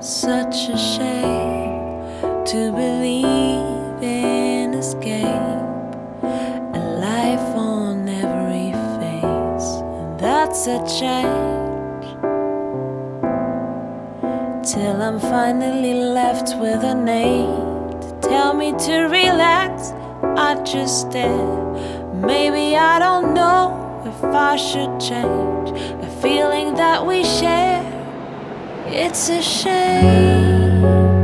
Such a shame to believe in escape, a life on every face, and that's a change. Till I'm finally left with a name to tell me to relax. I just stare. Maybe I don't know if I should change a feeling that we share. It's a shame.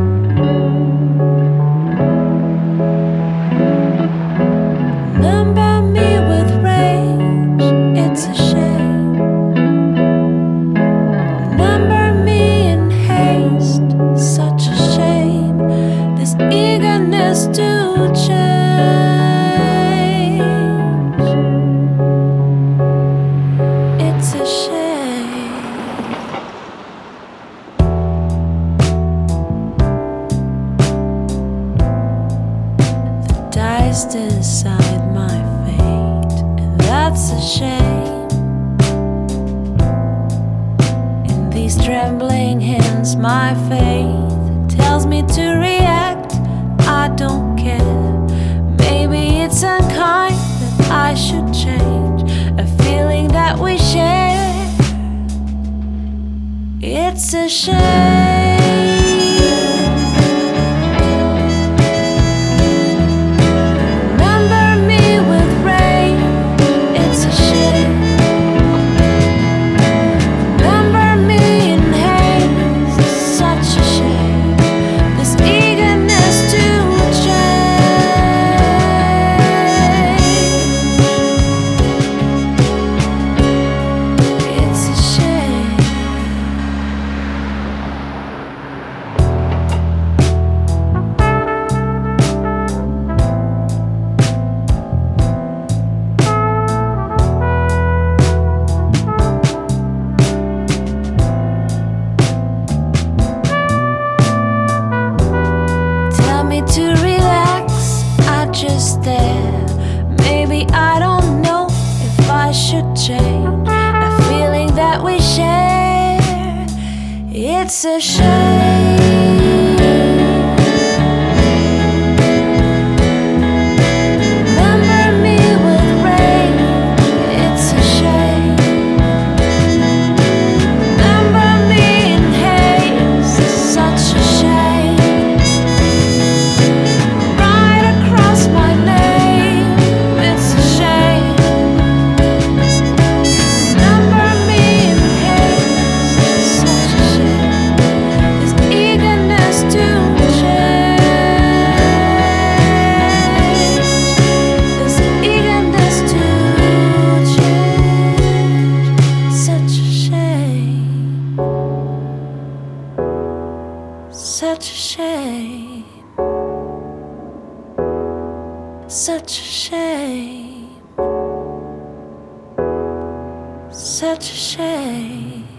Number me with rage. It's a shame. Number me in haste. Such a shame. This eagerness to change. It's a shame. Decide my fate, and that's a shame. In these trembling hands, my faith tells me to react. I don't care. Maybe it's unkind that I should change a feeling that we share. It's a shame. To relax, I just stare. Maybe I don't know if I should change a feeling that we share. It's a shame. Such a shame. Such a shame. Such a shame.